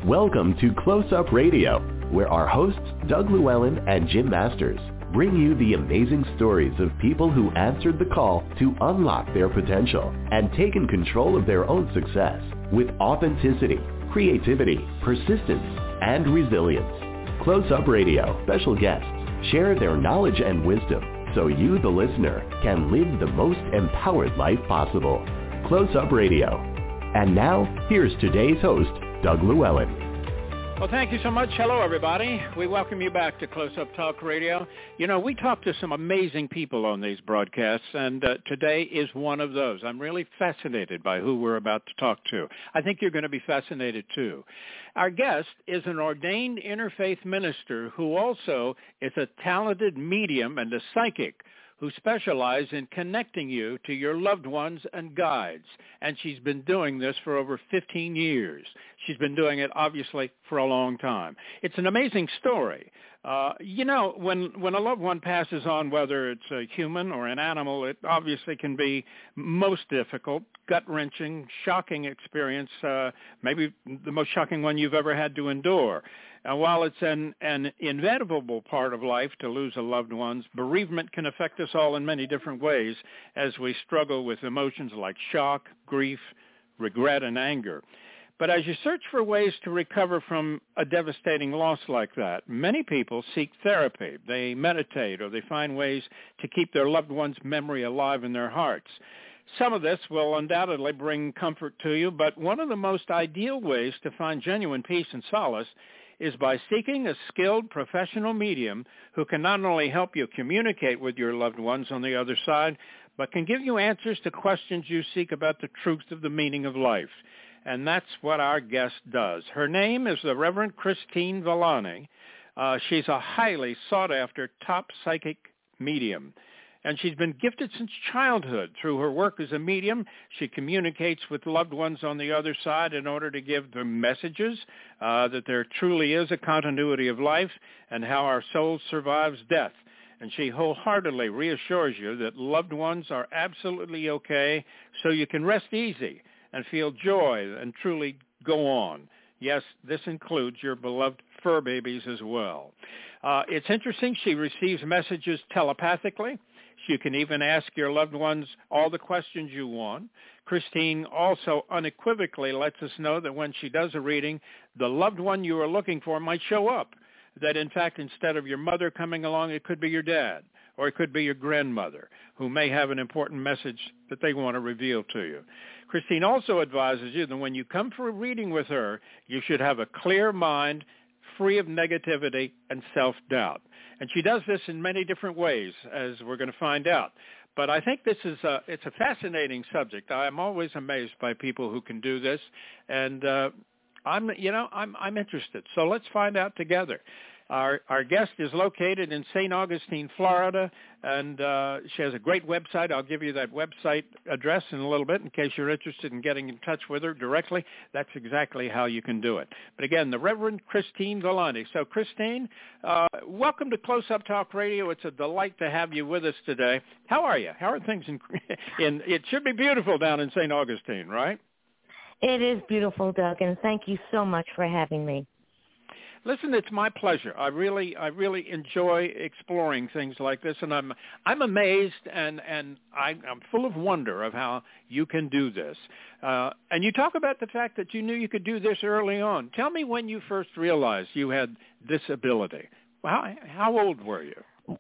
Welcome to Close Up Radio, where our hosts, Doug Llewellyn and Jim Masters, bring you the amazing stories of people who answered the call to unlock their potential and taken control of their own success with authenticity, creativity, persistence, and resilience. Close Up Radio special guests share their knowledge and wisdom so you, the listener, can live the most empowered life possible. Close Up Radio. And now, here's today's host, Doug Llewellyn. Well, thank you so much. Hello, everybody. We welcome you back to Close Up Talk Radio. You know, we talk to some amazing people on these broadcasts, and today is one of those. I'm really fascinated by who we're about to talk to. I think you're going to be fascinated, too. Our guest is an ordained interfaith minister who also is a talented medium and a psychic who specialize in connecting you to your loved ones and guides. And she's been doing this for over 15 years. She's been doing it, obviously, for a long time. It's an amazing story. You know, when a loved one passes on, whether it's a human or an animal, it obviously can be most difficult, gut-wrenching, shocking experience, maybe the most shocking one you've ever had to endure. And while it's an inevitable part of life to lose a loved one, bereavement can affect us all in many different ways as we struggle with emotions like shock, grief, regret, and anger. But as you search for ways to recover from a devastating loss like that, many people seek therapy. They meditate or they find ways to keep their loved one's memory alive in their hearts. Some of this will undoubtedly bring comfort to you, but one of the most ideal ways to find genuine peace and solace is by seeking a skilled professional medium who can not only help you communicate with your loved ones on the other side, but can give you answers to questions you seek about the truth of the meaning of life. And that's what our guest does. Her name is the Reverend Christine Villani. She's a highly sought-after top psychic medium. And she's been gifted since childhood. Through her work as a medium, she communicates with loved ones on the other side in order to give them messages that there truly is a continuity of life and how our soul survives death. And she wholeheartedly reassures you that loved ones are absolutely okay, so you can rest easy and feel joy and truly go on. Yes, this includes your beloved fur babies as well. It's interesting, she receives messages telepathically. You can even ask your loved ones all the questions you want. Christine also unequivocally lets us know that when she does a reading, the loved one you are looking for might show up. That, in fact, instead of your mother coming along, it could be your dad, or it could be your grandmother, who may have an important message that they want to reveal to you. Christine also advises you that when you come for a reading with her, you should have a clear mind, free of negativity and self-doubt. And she does this in many different ways, as we're going to find out. But I think this is it's a fascinating subject. I'm always amazed by people who can do this, and I'm interested. So let's find out together. Our guest is located in St. Augustine, Florida, and she has a great website. I'll give you that website address in a little bit in case you're interested in getting in touch with her directly. That's exactly how you can do it. But again, the Reverend Christine Villani. So, Christine, welcome to Close Up Talk Radio. It's a delight to have you with us today. How are you? How are things in it should be beautiful down in St. Augustine, right? It is beautiful, Doug, and thank you so much for having me. Listen, it's my pleasure. I really enjoy exploring things like this, and I'm amazed and I'm full of wonder of how you can do this. And you talk about the fact that you knew you could do this early on. Tell me when you first realized you had this ability. How old were you?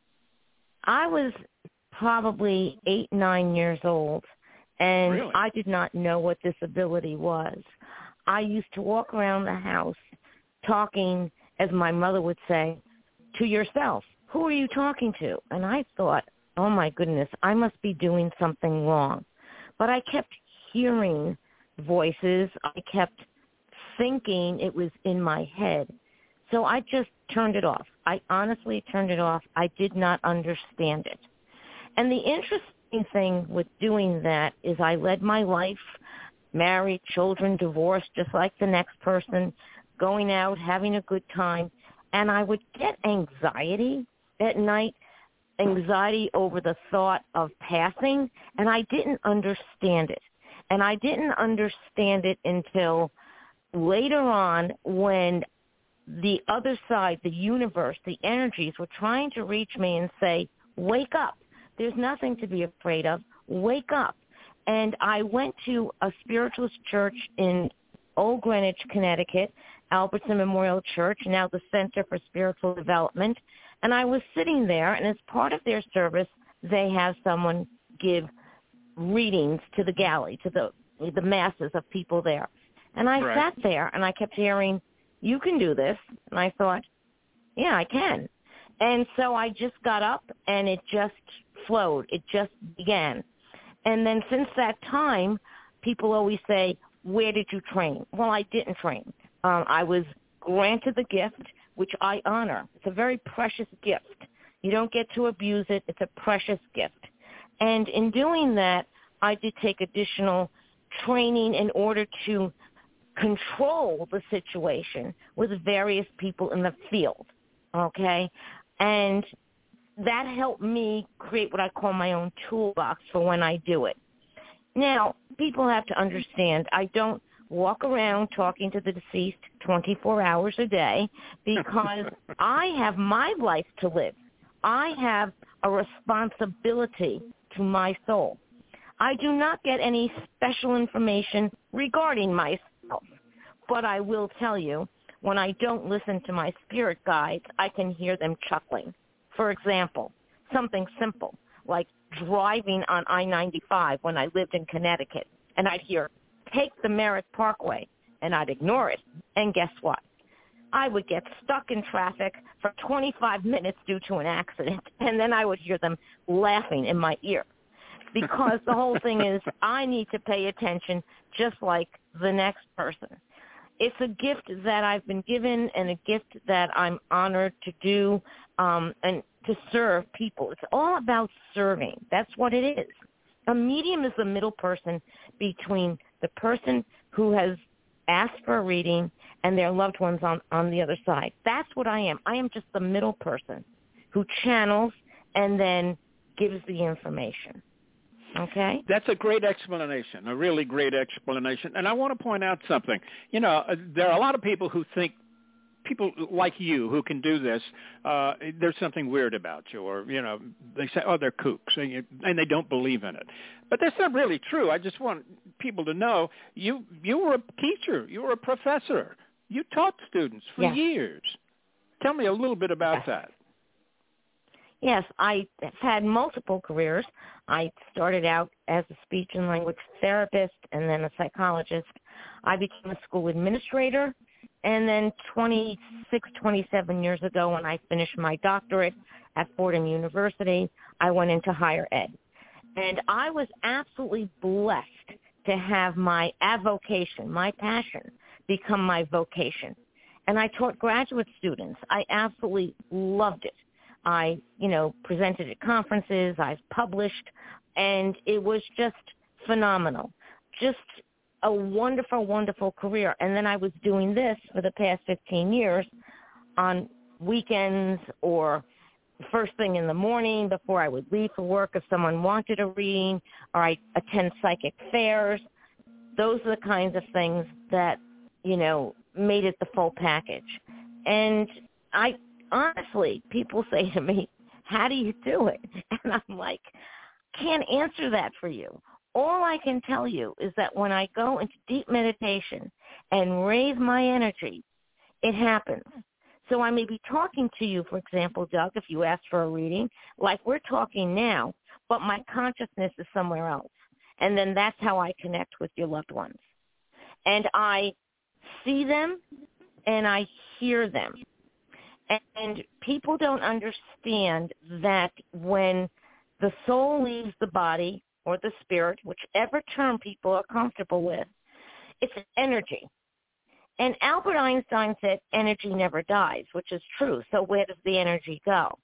I was probably 8, 9 years old, and really? I did not know what this ability was. I used to walk around the house talking, as my mother would say, to yourself. Who are you talking to? And I thought, oh, my goodness, I must be doing something wrong. But I kept hearing voices. I kept thinking it was in my head. So I just turned it off. I honestly turned it off. I did not understand it. And the interesting thing with doing that is I led my life, married, children, divorced, just like the next person, going out, having a good time, and I would get anxiety at night, anxiety over the thought of passing, and I didn't understand it. And I didn't understand it until later on, when the other side, the universe, the energies were trying to reach me and say, wake up. There's nothing to be afraid of. Wake up. And I went to a spiritualist church in Old Greenwich, Connecticut, Albertson Memorial Church, now the Center for Spiritual Development. And I was sitting there, and as part of their service, they have someone give readings to the galley, to the masses of people there. And I sat there, and I kept hearing, you can do this. And I thought, yeah, I can. And so I just got up, and it just flowed. It just began. And then since that time, people always say, where did you train? Well, I didn't train. I was granted the gift, which I honor. It's a very precious gift. You don't get to abuse it. It's a precious gift. And in doing that, I did take additional training in order to control the situation with various people in the field, okay? And that helped me create what I call my own toolbox for when I do it. Now, people have to understand I don't walk around talking to the deceased 24 hours a day because I have my life to live. I have a responsibility to my soul. I do not get any special information regarding myself, but I will tell you, when I don't listen to my spirit guides, I can hear them chuckling. For example, something simple, like driving on I-95 when I lived in Connecticut, and I'd hear, take the Merritt Parkway, and I'd ignore it. And guess what? I would get stuck in traffic for 25 minutes due to an accident, and then I would hear them laughing in my ear. Because the whole thing is I need to pay attention just like the next person. It's a gift that I've been given and a gift that I'm honored to do and to serve people. It's all about serving. That's what it is. A medium is the middle person between the person who has asked for a reading and their loved ones on the other side. That's what I am. I am just the middle person who channels and then gives the information. Okay? That's a great explanation, a really great explanation. And I want to point out something. You know, there are a lot of people who think, people like you who can do this, there's something weird about you, or, you know, they say, oh, they're kooks, and they don't believe in it. But that's not really true. I just want people to know you were a teacher. You were a professor. You taught students for years. Tell me a little bit about that. Yes, I have had multiple careers. I started out as a speech and language therapist and then a psychologist. I became a school administrator, and then 27 years ago when I finished my doctorate at Fordham University, I went into higher ed. And I was absolutely blessed to have my avocation, my passion, become my vocation. And I taught graduate students. I absolutely loved it. I, presented at conferences, I've published, and it was just phenomenal. Just a wonderful, wonderful career. And then I was doing this for the past 15 years on weekends or first thing in the morning before I would leave for work if someone wanted a reading, or I attend psychic fairs. Those are the kinds of things that, made it the full package. And honestly, people say to me, how do you do it? And I'm like, can't answer that for you. All I can tell you is that when I go into deep meditation and raise my energy, it happens. So I may be talking to you, for example, Doug, if you ask for a reading, like we're talking now, but my consciousness is somewhere else. And then that's how I connect with your loved ones. And I see them and I hear them. And people don't understand that when the soul leaves the body or the spirit, whichever term people are comfortable with, it's energy. And Albert Einstein said energy never dies, which is true. So where does the energy go?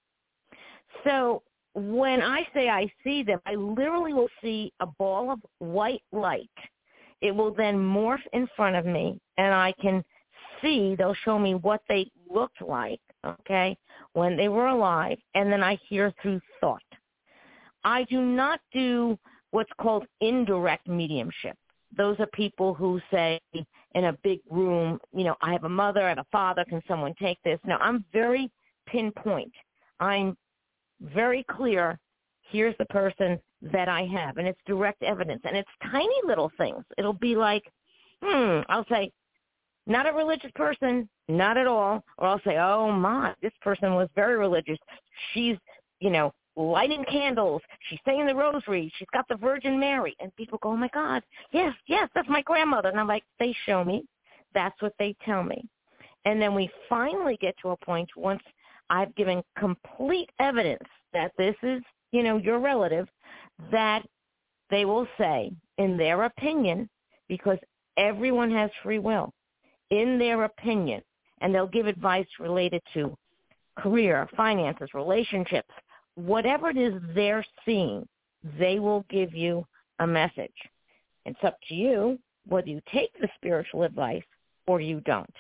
So when I say I see them, I literally will see a ball of white light. It will then morph in front of me, and I can see, they'll show me what they looked like, okay, when they were alive, and then I hear through thought. I do not do what's called indirect mediumship. Those are people who say, in a big room, I have a mother, I have a father, can someone take this? No, I'm very pinpoint. I'm very clear, here's the person that I have, and it's direct evidence, and it's tiny little things. It'll be like, I'll say, not a religious person, not at all, or I'll say, oh my, this person was very religious. She's, lighting candles, she's saying the rosary, she's got the Virgin Mary, and people go, oh my God, yes, that's my grandmother. And I'm like, they show me, that's what they tell me. And then we finally get to a point once I've given complete evidence that this is, your relative, that they will say, in their opinion, because everyone has free will, in their opinion, and they'll give advice related to career, finances, relationships, whatever it is they're seeing, they will give you a message. It's up to you whether you take the spiritual advice or you don't.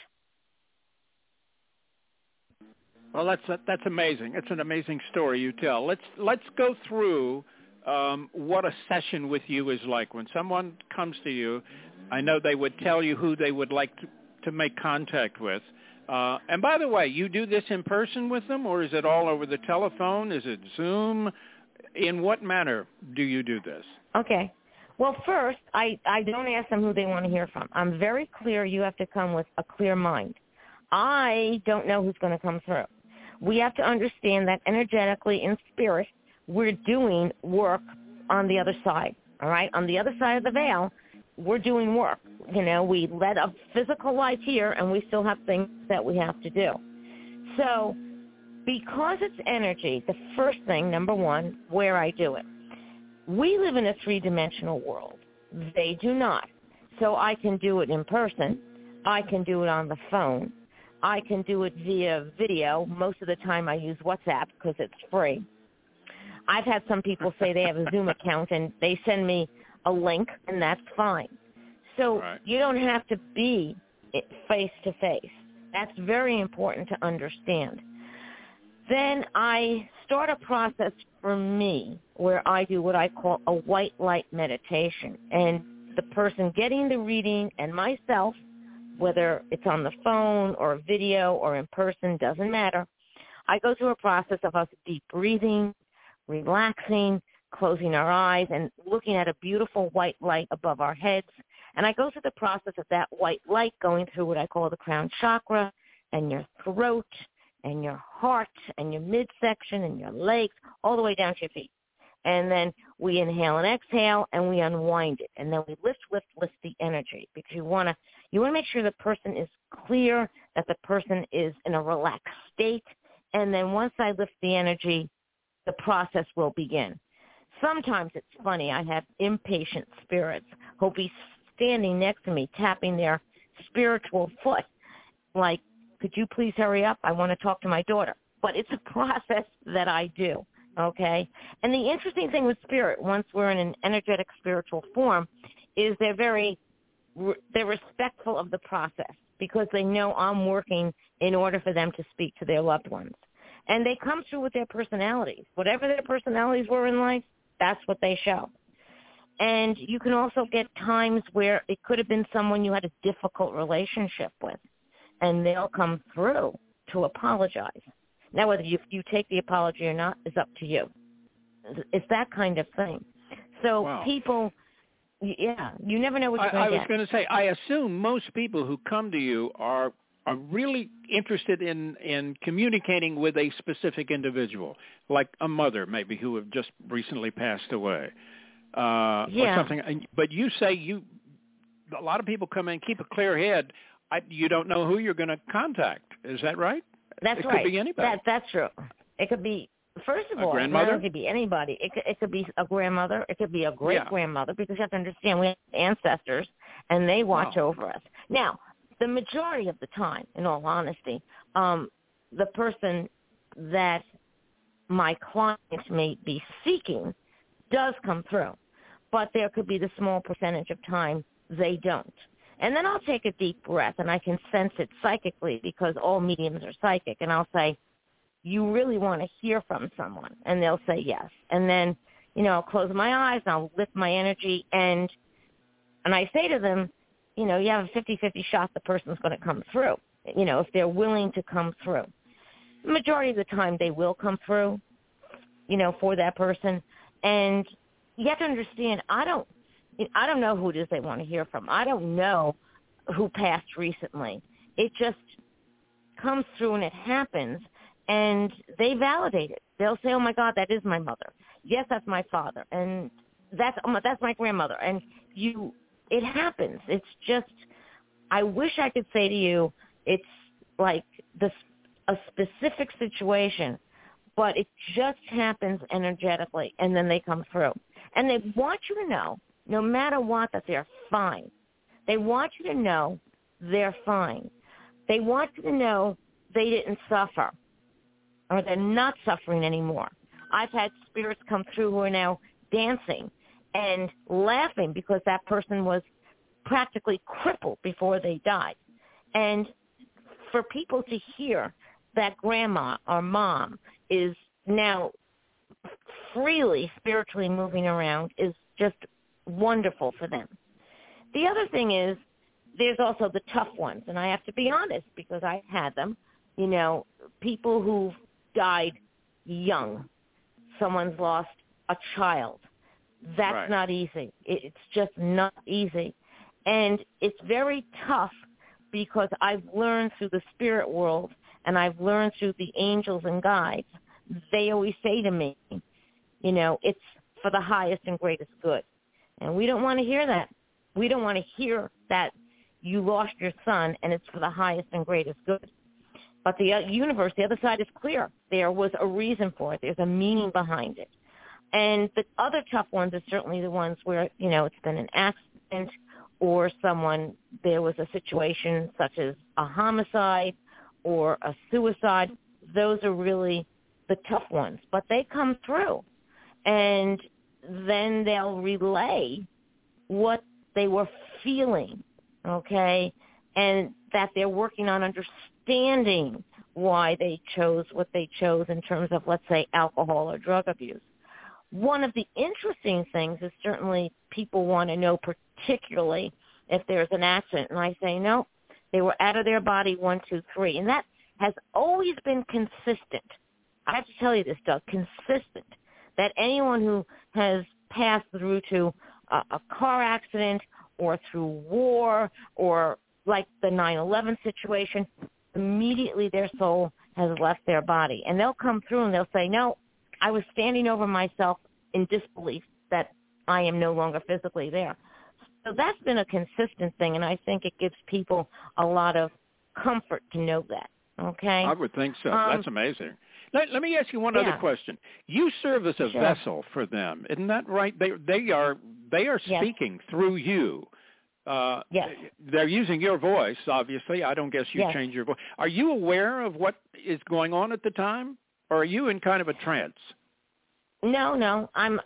Well, that's amazing. It's an amazing story you tell. Let's go through what a session with you is like. When someone comes to you, I know they would tell you who they would like to make contact with. And by the way, you do this in person with them, or is it all over the telephone? Is it Zoom? In what manner do you do this? Okay. Well, first, I don't ask them who they want to hear from. I'm very clear you have to come with a clear mind. I don't know who's going to come through. We have to understand that energetically in spirit, we're doing work on the other side, all right? On the other side of the veil, we're doing work. We let a physical life here, and we still have things that we have to do. So because it's energy, the first thing, number one, where I do it. We live in a three-dimensional world. They do not. So I can do it in person. I can do it on the phone. I can do it via video. Most of the time I use WhatsApp because it's free. I've had some people say they have a Zoom account and they send me a link, and that's fine. So You don't have to be face-to-face. That's very important to understand. Then I start a process for me where I do what I call a white light meditation. And the person getting the reading and myself, whether it's on the phone or video or in person, doesn't matter. I go through a process of us deep breathing, relaxing, closing our eyes, and looking at a beautiful white light above our heads. And I go through the process of that white light going through what I call the crown chakra and your throat and your heart and your midsection and your legs, all the way down to your feet. And then we inhale and exhale, and we unwind it. And then we lift the energy, because you want to make sure the person is clear, that the person is in a relaxed state. And then once I lift the energy, the process will begin. Sometimes it's funny. I have impatient spirits who'll be standing next to me, tapping their spiritual foot, like, could you please hurry up? I want to talk to my daughter. But it's a process that I do, okay? And the interesting thing with spirit, once we're in an energetic spiritual form, is they're respectful of the process, because they know I'm working in order for them to speak to their loved ones. And they come through with their personalities. Whatever their personalities were in life, that's what they show. And you can also get times where it could have been someone you had a difficult relationship with, and they'll come through to apologize. Now, whether you take the apology or not is up to you. It's that kind of thing. So wow. People, you never know what you're going to get. I was going to say, I assume most people who come to you are really interested in communicating with a specific individual, like a mother maybe who have just recently passed away, or something. But you say a lot of people come in, keep a clear head. You don't know who you're going to contact. Is that right? That's right. It could be anybody. That's true. It could be, first of all, it could be anybody. It could be a grandmother. It could be a great-grandmother, because you have to understand we have ancestors, and they watch over us. Now, the majority of the time, in all honesty, the person that my client may be seeking does come through. But there could be the small percentage of time they don't. And then I'll take a deep breath, and I can sense it psychically, because all mediums are psychic. And I'll say, you really want to hear from someone? And they'll say yes. And then, I'll close my eyes, and I'll lift my energy, and I say to them, you have a 50-50 shot the person's going to come through, if they're willing to come through. The majority of the time they will come through, for that person. And you have to understand, I don't know who it is they want to hear from. I don't know who passed recently. It just comes through and it happens, and they validate it. They'll say, oh, my God, that is my mother. Yes, that's my father, and that's my grandmother. And it happens. It's just, I wish I could say to you it's like a specific situation, but it just happens energetically, and then they come through. And they want you to know, no matter what, that they're fine. They want you to know they're fine. They want you to know they didn't suffer, or they're not suffering anymore. I've had spirits come through who are now dancing and laughing because that person was practically crippled before they died. And for people to hear that grandma or mom is now freely spiritually moving around is just wonderful for them. The other thing is there's also the tough ones, and I have to be honest because I've had them, people who've died young. Someone's lost a child. That's right. Not easy. It's just not easy. And it's very tough because I've learned through the spirit world and I've learned through the angels and guides, they always say to me, it's for the highest and greatest good. And we don't want to hear that. We don't want to hear that you lost your son and it's for the highest and greatest good. But the universe, the other side is clear. There was a reason for it. There's a meaning behind it. And the other tough ones are certainly the ones where, it's been an accident or there was a situation such as a homicide or a suicide. Those are really the tough ones. But they come through. And then they'll relay what they were feeling, okay, and that they're working on understanding why they chose what they chose in terms of, let's say, alcohol or drug abuse. One of the interesting things is certainly people want to know particularly if there's an accident, and I say, no, they were out of their body 1, 2, 3, and that has always been consistent. I have to tell you this, Doug, consistent, that anyone who has passed through to a car accident or through war or like the 9/11 situation, immediately their soul has left their body. And they'll come through and they'll say, no, I was standing over myself in disbelief that I am no longer physically there. So that's been a consistent thing, and I think it gives people a lot of comfort to know that, okay? I would think so. That's amazing. Let me ask you one other question. You serve as a vessel for them, isn't that right? They are speaking through you. Yes. They're using your voice, obviously. I don't guess you change your voice. Are you aware of what is going on at the time, or are you in kind of a trance? No. I'm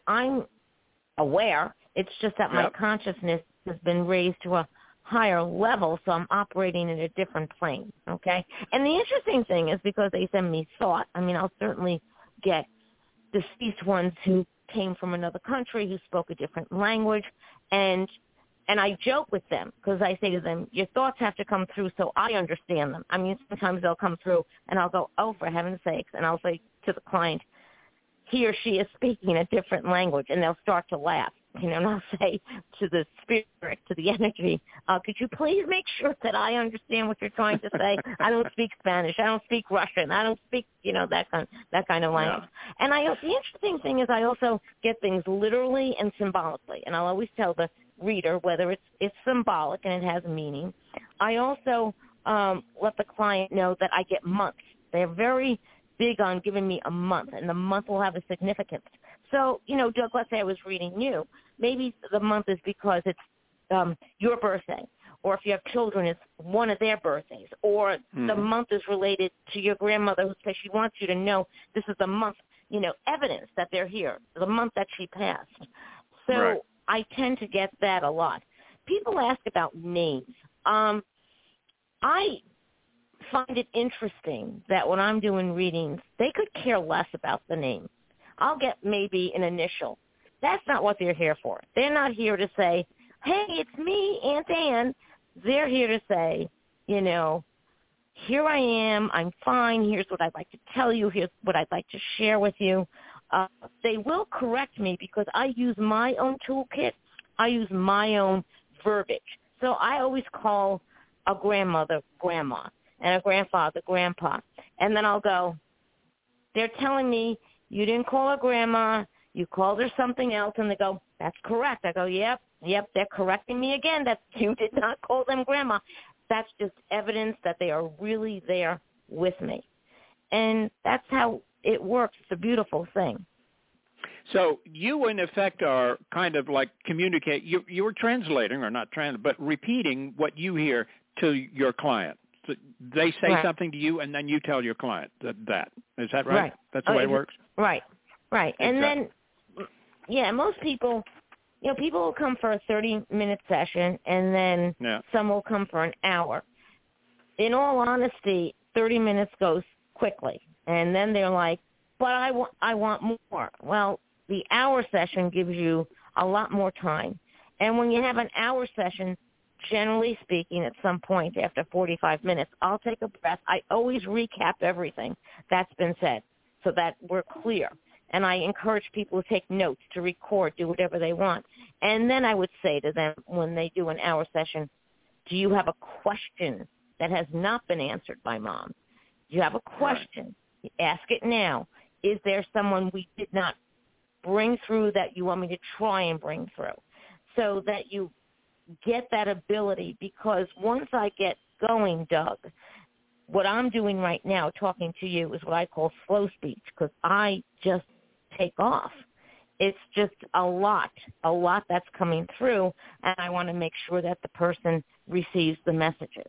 aware. It's just that my consciousness has been raised to a higher level, so I'm operating in a different plane, okay? And the interesting thing is because they send me thought, I'll certainly get deceased ones who came from another country, who spoke a different language, and I joke with them because I say to them, your thoughts have to come through so I understand them. Sometimes they'll come through and I'll go, oh, for heaven's sakes, and I'll say to the client, he or she is speaking a different language, and they'll start to laugh. And I'll say to the spirit, to the energy, could you please make sure that I understand what you're trying to say? I don't speak Spanish. I don't speak Russian. I don't speak, that kind of language. And the interesting thing is I also get things literally and symbolically. And I'll always tell the reader whether it's symbolic and it has meaning. I also let the client know that I get months. They're very big on giving me a month, and the month will have a significance. So, Doug, let's say I was reading you. Maybe the month is because it's your birthday, or if you have children, it's one of their birthdays, or the month is related to your grandmother who says she wants you to know this is the month, evidence that they're here, the month that she passed. So I tend to get that a lot. People ask about names. I find it interesting that when I'm doing readings, they could care less about the name. I'll get maybe an initial. That's not what they're here for. They're not here to say, hey, it's me, Aunt Ann. They're here to say, here I am, I'm fine, here's what I'd like to tell you, here's what I'd like to share with you. They will correct me because I use my own toolkit. I use my own verbiage. So I always call a grandmother grandma and a grandfather grandpa. And then I'll go, they're telling me you didn't call her grandma, you called her something else. And they go, that's correct. I go, yep, they're correcting me again that you did not call them grandma. That's just evidence that they are really there with me. And that's how it works. It's a beautiful thing. So you, in effect, are kind of like communicate. You were translating, or not but repeating what you hear to your client. So they say something to you, and then you tell your client that. Is that right? That's the way it works? Right. Exactly. And then, most people, people will come for a 30-minute session, and then some will come for an hour. In all honesty, 30 minutes goes quickly, and then they're like, but I want more. Well, the hour session gives you a lot more time. And when you have an hour session, generally speaking, at some point after 45 minutes, I'll take a breath. I always recap everything that's been said so that we're clear. And I encourage people to take notes, to record, do whatever they want. And then I would say to them when they do an hour session, do you have a question that has not been answered by Mom? Do you have a question? Ask it now. Is there someone we did not bring through that you want me to try and bring through? So that you get that ability, because once I get going, Doug, what I'm doing right now, talking to you, is what I call slow speech, because I just take off. It's just a lot that's coming through, and I want to make sure that the person receives the messages.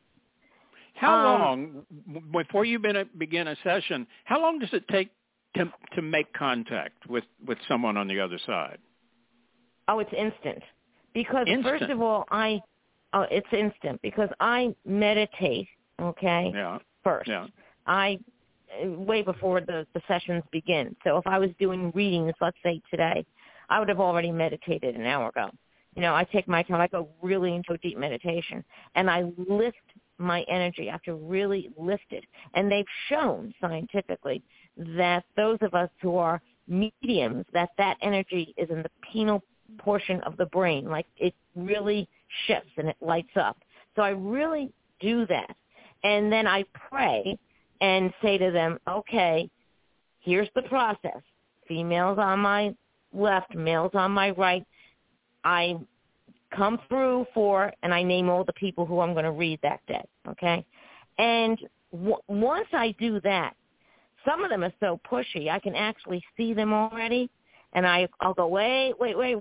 How long, before you begin a session, how long does it take to make contact with someone on the other side? Oh, it's instant. Because first of all, it's instant because I meditate, first. Yeah. Way before the sessions begin. So if I was doing readings, let's say today, I would have already meditated an hour ago. I take my time. I go really into a deep meditation, and I lift my energy. I have to really lift it. And they've shown scientifically that those of us who are mediums, that energy is in the pineal portion of the brain. Like, it really shifts and it lights up. So I really do that. And then I pray and say to them, okay, here's the process. Females on my left, males on my right. I come through and I name all the people who I'm going to read that day, okay? And once I do that, some of them are so pushy, I can actually see them already, and I'll go, wait,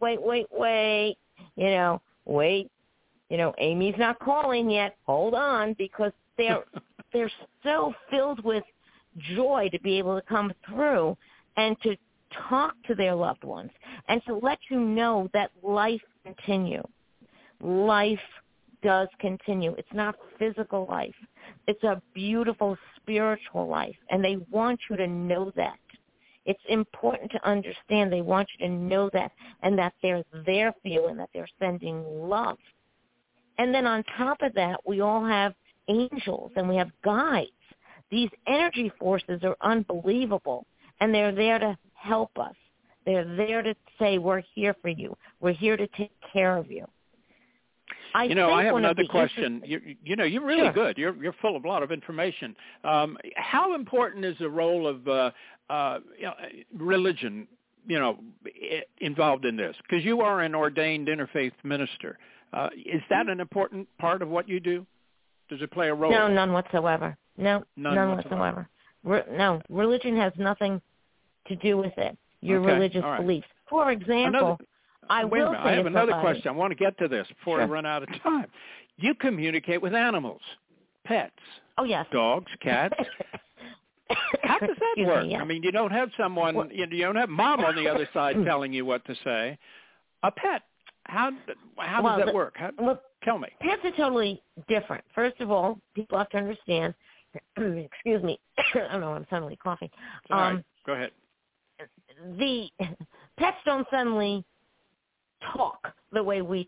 Amy's not calling yet. Hold on, because they're so filled with joy to be able to come through and to talk to their loved ones and to let you know that life continues. Life does continue. It's not physical life. It's a beautiful spiritual life, and they want you to know that. It's important to understand. They want you to know that, and that they're there for you, and that they're sending love. And then on top of that, we all have angels, and we have guides. These energy forces are unbelievable, and they're there to help us. They're there to say, we're here for you. We're here to take care of you. I have another question. You're really good. You're full of a lot of information. How important is the role of religion, involved in this? Because you are an ordained interfaith minister. Is that an important part of what you do? Does it play a role? No, none whatsoever. No, none whatsoever. No, religion has nothing to do with it. Your religious beliefs. For example, I have another question. I want to get to this before I run out of time. You communicate with animals, pets. Oh, yes. Dogs, cats. How does that work? Yes. I mean, you don't have someone, you don't have Mom on the other side telling you what to say. A pet, how does that work? Tell me. Pets are totally different. First of all, people have to understand, excuse me, I don't know, I'm suddenly coughing. All right. Go ahead. The pets don't suddenly talk the way we talk.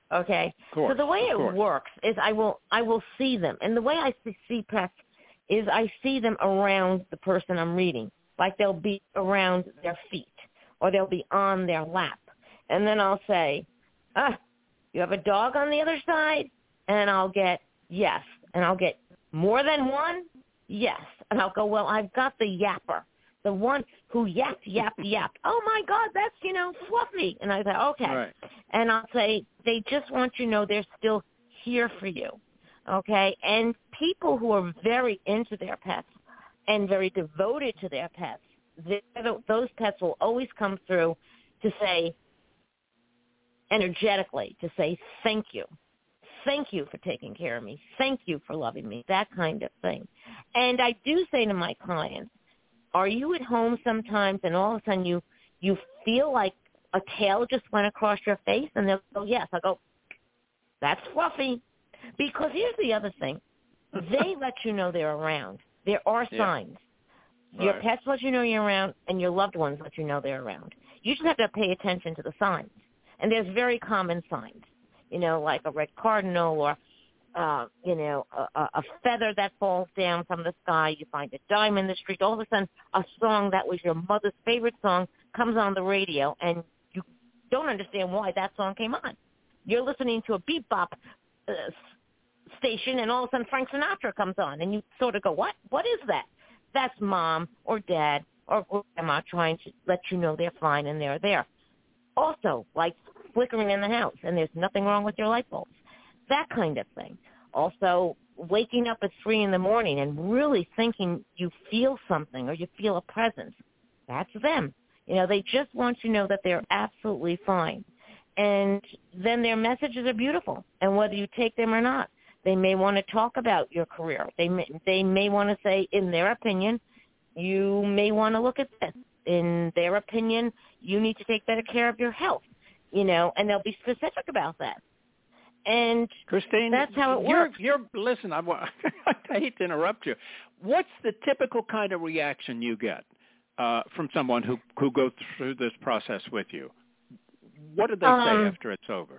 Okay? Of course, so the way it works is I will see them. And the way I see pets is I see them around the person I'm reading. Like they'll be around their feet or they'll be on their lap. And then I'll say, you have a dog on the other side? And I'll get yes. And I'll get more than one? Yes. And I'll go, well, I've got the yapper, the one who yapped. Oh, my God, that's, Fluffy. And I say, okay. Right. And I'll say, they just want you to know they're still here for you, okay? And people who are very into their pets and very devoted to their pets, those pets will always come through to say, energetically, to say thank you. Thank you for taking care of me. Thank you for loving me, that kind of thing. And I do say to my clients, are you at home sometimes and all of a sudden you feel like a tail just went across your face? And they'll go, yes. I go, that's Fluffy. Because here's the other thing. They let you know they're around. There are signs. Your pets let you know you're around, and your loved ones let you know they're around. You just have to pay attention to the signs. And there's very common signs, like a red cardinal or, a feather that falls down from the sky. You find a dime in the street. All of a sudden, a song that was your mother's favorite song comes on the radio, and you don't understand why that song came on. You're listening to a bebop station, and all of a sudden Frank Sinatra comes on, and you sort of go, what? What is that? That's mom or dad or grandma trying to let you know they're fine and they're there. Also, like flickering in the house, and there's nothing wrong with your light bulbs. That kind of thing. Also, waking up at 3 in the morning and really thinking you feel something or you feel a presence. That's them. They just want you to know that they're absolutely fine. And then their messages are beautiful. And whether you take them or not, they may want to talk about your career. They may want to say, in their opinion, you may want to look at this. In their opinion, you need to take better care of your health, and they'll be specific about that. And Christine, that's how it works. Listen, I hate to interrupt you. What's the typical kind of reaction you get from someone who goes through this process with you? What do they say after it's over?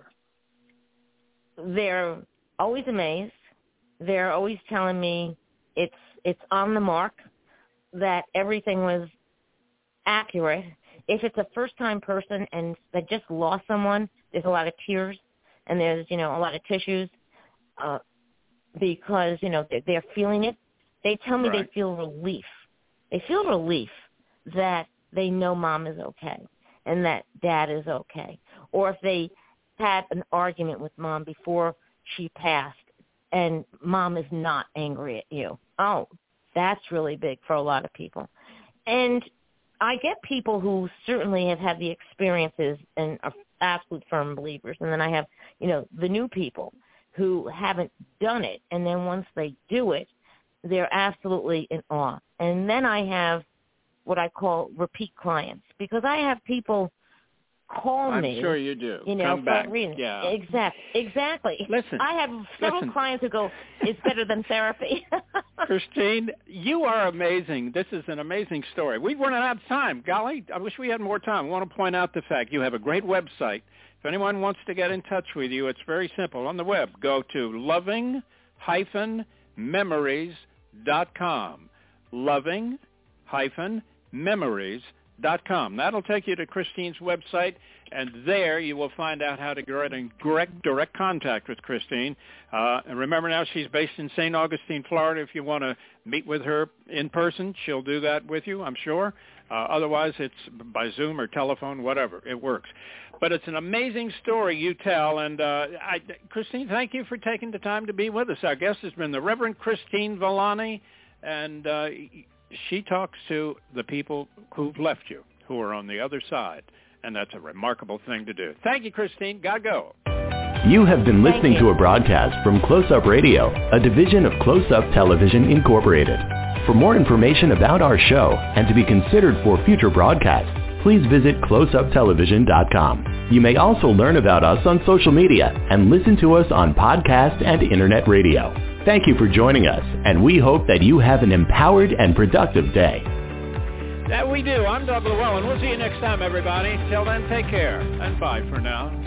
They're always amazed. They're always telling me it's on the mark, that everything was accurate. If it's a first-time person and they just lost someone, there's a lot of tears and there's, a lot of tissues because, they're feeling it. They tell me they feel relief. They feel relief that they know mom is okay and that dad is okay. Or if they had an argument with mom before she passed and mom is not angry at you. Oh, that's really big for a lot of people. And I get people who certainly have had the experiences and are absolute firm believers. And then I have, the new people who haven't done it. And then once they do it, they're absolutely in awe. And then I have what I call repeat clients, because I have people call me. I'm sure you do. Come back. Yeah. Exactly. Listen. I have several clients who go, it's better than therapy. Christine, you are amazing. This is an amazing story. We've run out of time. Golly, I wish we had more time. I want to point out the fact you have a great website. If anyone wants to get in touch with you, it's very simple. On the web, go to loving-memories.com. Loving-memories.com. That'll take you to Christine's website, and there you will find out how to get in direct contact with Christine. And remember now, she's based in St. Augustine, Florida. If you want to meet with her in person, she'll do that with you, I'm sure. Otherwise, it's by Zoom or telephone, whatever. It works. But it's an amazing story you tell. And Christine, thank you for taking the time to be with us. Our guest has been the Reverend Christine Villani, and she talks to the people who've left you, who are on the other side. And that's a remarkable thing to do. Thank you, Christine. Gotta go. You have been listening to a broadcast from Close Up Radio, a division of Close Up Television Incorporated. For more information about our show and to be considered for future broadcasts, please visit closeuptelevision.com. You may also learn about us on social media and listen to us on podcast and internet radio. Thank you for joining us, and we hope that you have an empowered and productive day. That we do. I'm Doug Llewellyn. We'll see you next time, everybody. Till then, take care, and bye for now.